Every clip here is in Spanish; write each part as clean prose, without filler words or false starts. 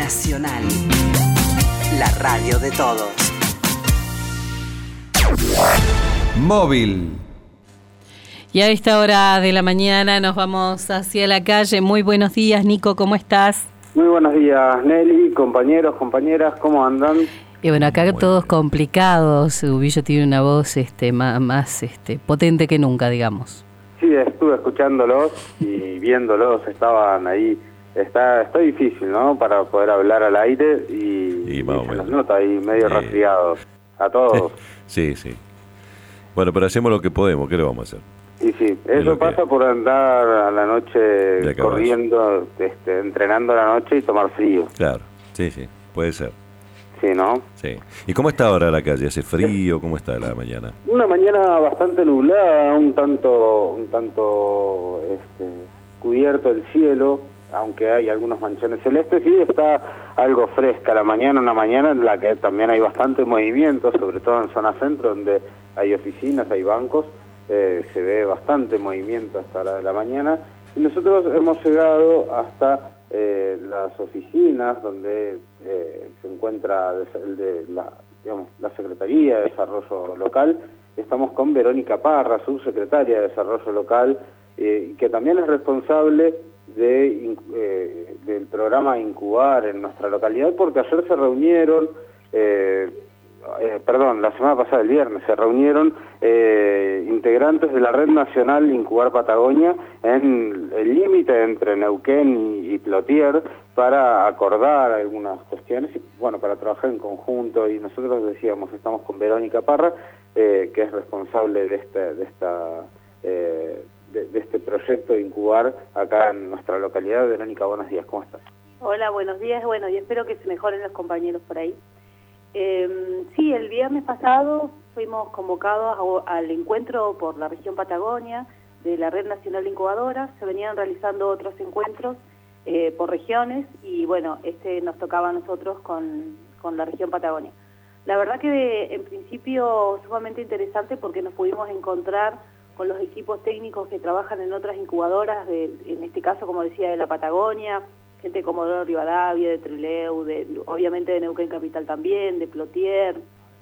Nacional, la radio de todos. Móvil. Y a esta hora de la mañana nos vamos hacia la calle. Muy buenos días, Nico, ¿cómo estás? Muy buenos días, Nelly, compañeros, compañeras, ¿cómo andan? Y bueno, acá todos complicados. Ubillo tiene una voz más potente que nunca, digamos. Sí, estuve escuchándolos y viéndolos, estaban ahí. Está difícil, ¿no? Para poder hablar al aire y se nos nota ahí medio resfriados a todos. Sí. Bueno, pero hacemos lo que podemos, ¿qué le vamos a hacer? Y sí, eso pasa por andar a la noche corriendo, entrenando a la noche y tomar frío. Claro, sí, puede ser. Sí, ¿no? Sí. ¿Y cómo está ahora la calle? ¿Hace frío? ¿Cómo está la mañana? Una mañana bastante nublada, un tanto cubierto el cielo, aunque hay algunos manchones celestes, y está algo fresca la mañana, una mañana en la que también hay bastante movimiento, sobre todo en zona centro, donde hay oficinas, hay bancos, se ve bastante movimiento hasta la de la mañana, y nosotros hemos llegado hasta las oficinas donde se encuentra la Secretaría de Desarrollo Local. Estamos con Verónica Parra, subsecretaria de Desarrollo Local, que también es responsable del programa Incubar en nuestra localidad, porque ayer se reunieron, la semana pasada, el viernes, se reunieron integrantes de la Red Nacional Incubar Patagonia en el límite entre Neuquén y Plotier para acordar algunas cuestiones y, para trabajar en conjunto. Y nosotros decíamos, estamos con Verónica Parra, que es responsable de este proyecto de Incubar acá en nuestra localidad. Verónica, buenos días, ¿cómo estás? Hola, buenos días, y espero que se mejoren los compañeros por ahí. Sí, el viernes pasado fuimos convocados al encuentro por la región Patagonia de la Red Nacional de Incubadoras. Se venían realizando otros encuentros por regiones y nos tocaba a nosotros con la región Patagonia. La verdad que en principio sumamente interesante porque nos pudimos encontrar con los equipos técnicos que trabajan en otras incubadoras, en este caso, como decía, de la Patagonia, gente de Comodoro Rivadavia, de Trelew, obviamente de Neuquén Capital también, de Plotier,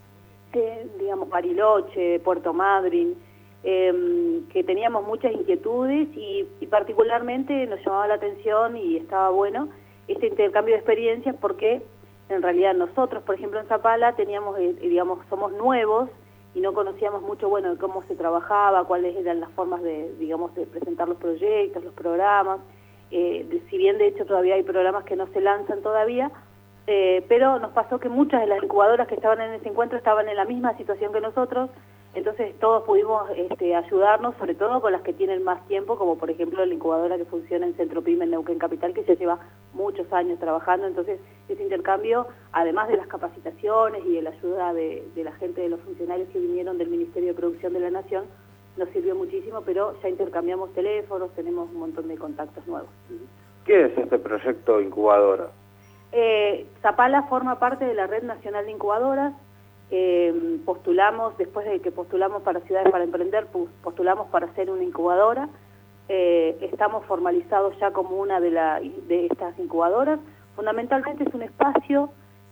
Bariloche, Puerto Madryn, que teníamos muchas inquietudes y particularmente nos llamaba la atención y estaba bueno este intercambio de experiencias porque en realidad nosotros, por ejemplo en Zapala, somos nuevos y no conocíamos mucho, de cómo se trabajaba, cuáles eran las formas de presentar los proyectos, los programas. Si bien de hecho todavía hay programas que no se lanzan todavía, pero nos pasó que muchas de las incubadoras que estaban en ese encuentro estaban en la misma situación que nosotros, entonces todos pudimos ayudarnos, sobre todo con las que tienen más tiempo, como por ejemplo la incubadora que funciona en Centro Pyme en Neuquén Capital, que ya lleva muchos años trabajando. Entonces ese intercambio, además de las capacitaciones y de la ayuda de la gente, de los funcionarios que vinieron del Ministerio de Producción de la Nación, nos sirvió muchísimo, pero ya intercambiamos teléfonos, tenemos un montón de contactos nuevos. ¿Qué es este proyecto incubadora? Zapala forma parte de la Red Nacional de Incubadoras. Postulamos, después de que postulamos para Ciudades para Emprender, postulamos para ser una incubadora. Estamos formalizados ya como una de estas incubadoras. Fundamentalmente es un espacio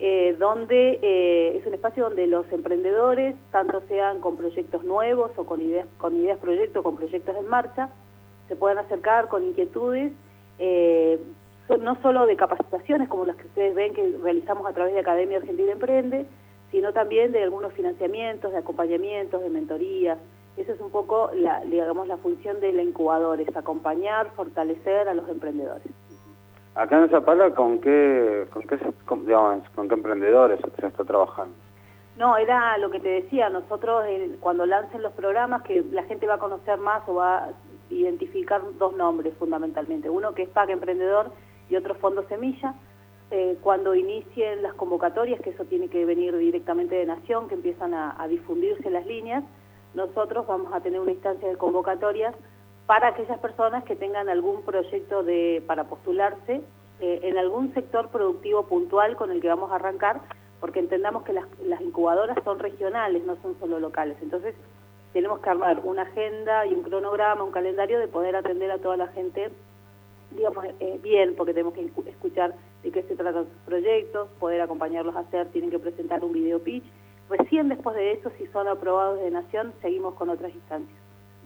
donde los emprendedores, tanto sean con proyectos nuevos o con ideas proyectos, con proyectos en marcha, se puedan acercar con inquietudes, no solo de capacitaciones como las que ustedes ven que realizamos a través de Academia Argentina Emprende, sino también de algunos financiamientos, de acompañamientos, de mentorías. Esa es un poco la función de la incubadora, es acompañar, fortalecer a los emprendedores. Acá en Zapala, ¿con qué emprendedores se está trabajando? No, era lo que te decía, nosotros cuando lancen los programas, que la gente va a conocer más o va a identificar dos nombres fundamentalmente, uno que es PAC Emprendedor y otro Fondo Semilla. Cuando inicien las convocatorias, que eso tiene que venir directamente de Nación, que empiezan a difundirse las líneas, nosotros vamos a tener una instancia de convocatorias para aquellas personas que tengan algún proyecto para postularse en algún sector productivo puntual con el que vamos a arrancar, porque entendamos que las incubadoras son regionales, no son solo locales. Entonces tenemos que armar una agenda y un cronograma, un calendario de poder atender a toda la gente, bien, porque tenemos que escuchar de qué se tratan sus proyectos, poder acompañarlos a hacer, tienen que presentar un video pitch. Recién después de eso, si son aprobados de Nación, seguimos con otras instancias.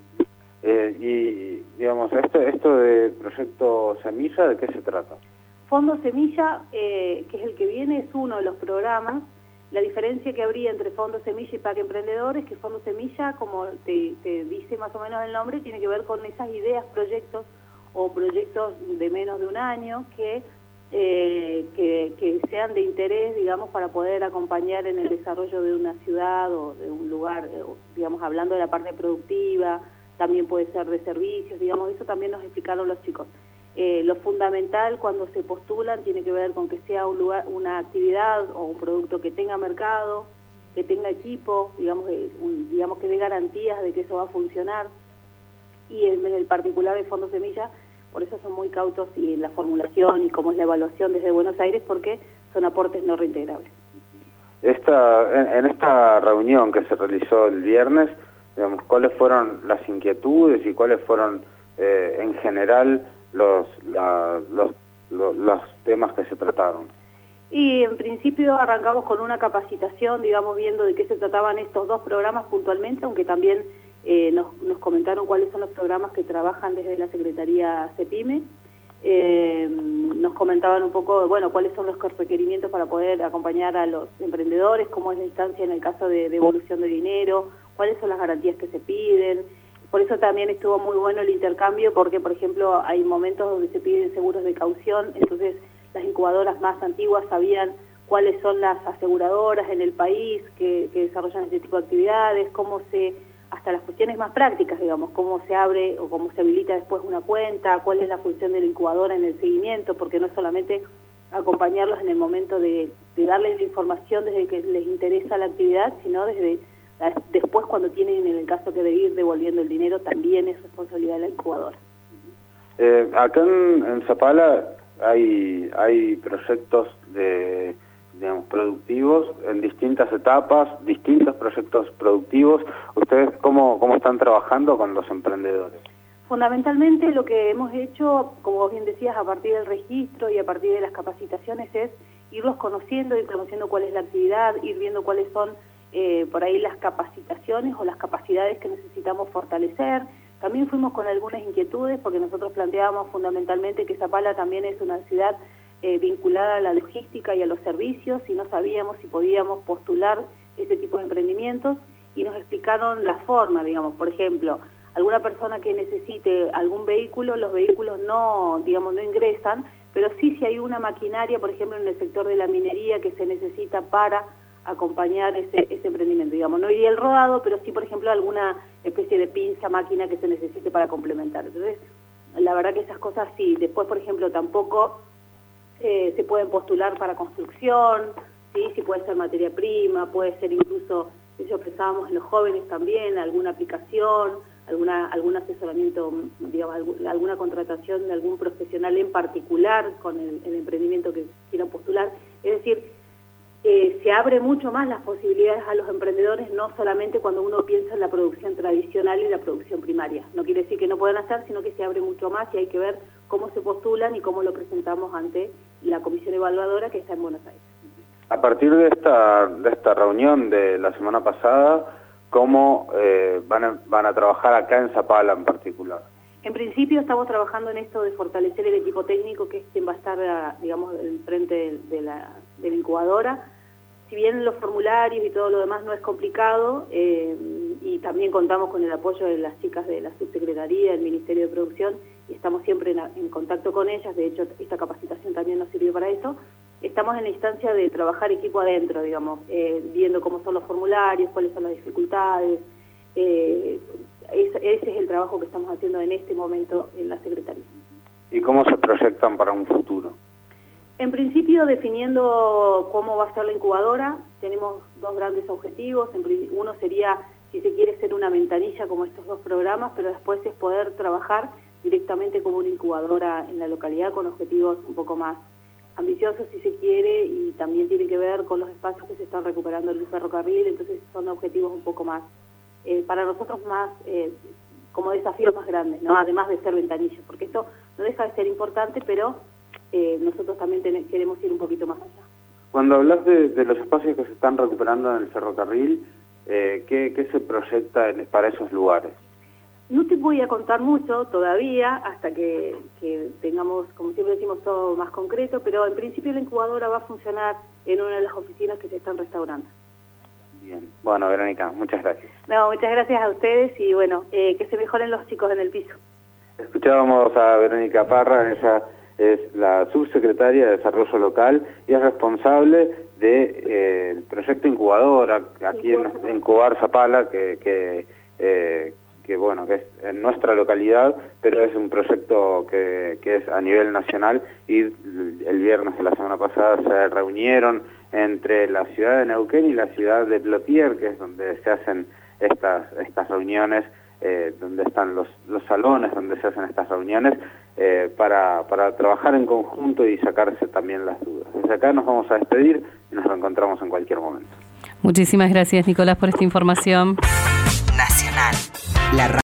Y, digamos, esto de Proyecto Semilla, ¿de qué se trata? Fondo Semilla, que es el que viene, es uno de los programas. La diferencia que habría entre Fondo Semilla y PAC Emprendedor es que Fondo Semilla, como te dice más o menos el nombre, tiene que ver con esas ideas, proyectos o proyectos de menos de un año que sean de interés, digamos, para poder acompañar en el desarrollo de una ciudad o de un lugar, digamos, hablando de la parte productiva, también puede ser de servicios, digamos, eso también nos explicaron los chicos. Lo fundamental cuando se postulan tiene que ver con que sea un lugar, una actividad o un producto que tenga mercado, que tenga equipo, digamos que dé garantías de que eso va a funcionar. Y en el particular de Fondo Semilla, por eso son muy cautos y en la formulación y cómo es la evaluación desde Buenos Aires, porque son aportes no reintegrables. En esta reunión que se realizó el viernes, digamos, ¿cuáles fueron las inquietudes y cuáles fueron en general los temas que se trataron? Y en principio arrancamos con una capacitación, digamos, viendo de qué se trataban estos dos programas puntualmente, aunque también nos comentaron cuáles son los programas que trabajan desde la Secretaría CEPIME. Nos comentaban un poco, bueno, cuáles son los requerimientos para poder acompañar a los emprendedores, cómo es la instancia en el caso de devolución de dinero, cuáles son las garantías que se piden. Por eso también estuvo muy bueno el intercambio, porque, por ejemplo, hay momentos donde se piden seguros de caución, entonces las incubadoras más antiguas sabían cuáles son las aseguradoras en el país que desarrollan este tipo de actividades, hasta las cuestiones más prácticas, digamos, cómo se abre o cómo se habilita después una cuenta, cuál es la función de la incubadora en el seguimiento, porque no es solamente acompañarlos en el momento de darles la información desde que les interesa la actividad, sino después cuando tienen, en el caso que de ir devolviendo el dinero, también es responsabilidad de la incubadora. Acá en Zapala hay proyectos digamos, productivos en distintas etapas, distintos proyectos productivos. ¿Ustedes cómo están trabajando con los emprendedores? Fundamentalmente lo que hemos hecho, como vos bien decías, a partir del registro y a partir de las capacitaciones es irlos conociendo, ir conociendo cuál es la actividad, ir viendo cuáles son por ahí las capacitaciones o las capacidades que necesitamos fortalecer. También fuimos con algunas inquietudes porque nosotros planteábamos fundamentalmente que Zapala también es una ciudad vinculada a la logística y a los servicios y no sabíamos si podíamos postular ese tipo de emprendimientos y nos explicaron la forma, digamos, por ejemplo, alguna persona que necesite algún vehículo, los vehículos no ingresan, pero sí si hay una maquinaria, por ejemplo, en el sector de la minería que se necesita para acompañar ese emprendimiento, digamos, no iría el rodado, pero sí, por ejemplo, alguna especie de pinza, máquina que se necesite para complementar. Entonces, la verdad que esas cosas sí. Después, por ejemplo, tampoco se pueden postular para construcción, sí puede ser materia prima, puede ser incluso, eso pensábamos en los jóvenes también, alguna aplicación, algún asesoramiento, digamos, alguna contratación de algún profesional en particular con el emprendimiento que quieran postular. Es decir, se abre mucho más las posibilidades a los emprendedores, no solamente cuando uno piensa en la producción tradicional y la producción primaria. No quiere decir que no puedan hacer, sino que se abre mucho más y hay que ver cómo se postulan y cómo lo presentamos ante la comisión evaluadora que está en Buenos Aires. A partir de esta reunión de la semana pasada, ¿cómo van a trabajar acá en Zapala en particular? En principio estamos trabajando en esto de fortalecer el equipo técnico, que es quien va a estar, digamos, en frente de la incubadora. Si bien los formularios y todo lo demás no es complicado, y también contamos con el apoyo de las chicas de la subsecretaría, del Ministerio de Producción, y estamos siempre en contacto con ellas. De hecho, esta capacitación también nos sirvió para eso. Estamos en la instancia de trabajar equipo adentro, digamos, viendo cómo son los formularios, cuáles son las dificultades. Ese es el trabajo que estamos haciendo en este momento en la Secretaría. ¿Y cómo se proyectan para un futuro? En principio, definiendo cómo va a ser la incubadora, tenemos dos grandes objetivos. Uno sería, si se quiere, ser una ventanilla como estos dos programas, pero después es poder trabajar directamente como una incubadora en la localidad con objetivos un poco más ambiciosos, si se quiere, y también tiene que ver con los espacios que se están recuperando en el ferrocarril. Entonces son objetivos un poco más, para nosotros más, como desafíos más grandes, ¿no? Además de ser ventanillas, porque esto no deja de ser importante, pero nosotros también queremos ir un poquito más allá. Cuando hablas de los espacios que se están recuperando en el ferrocarril, ¿qué se proyecta para esos lugares? No te voy a contar mucho todavía hasta que tengamos, como siempre decimos, todo más concreto, pero en principio la incubadora va a funcionar en una de las oficinas que se están restaurando. Bien. Bueno, Verónica, muchas gracias. No, muchas gracias a ustedes y bueno, que se mejoren los chicos en el piso. Escuchábamos a Verónica Parra, ella es la subsecretaria de Desarrollo Local y es responsable del proyecto Incubadora, aquí en Incubar Zapala, que bueno, que es en nuestra localidad, pero es un proyecto que es a nivel nacional, y el viernes de la semana pasada se reunieron entre la ciudad de Neuquén y la ciudad de Plotier, que es donde se hacen estas reuniones, donde están los salones donde se hacen estas reuniones, para trabajar en conjunto y sacarse también las dudas. Desde acá nos vamos a despedir y nos reencontramos en cualquier momento. Muchísimas gracias, Nicolás, por esta información. Nacional. La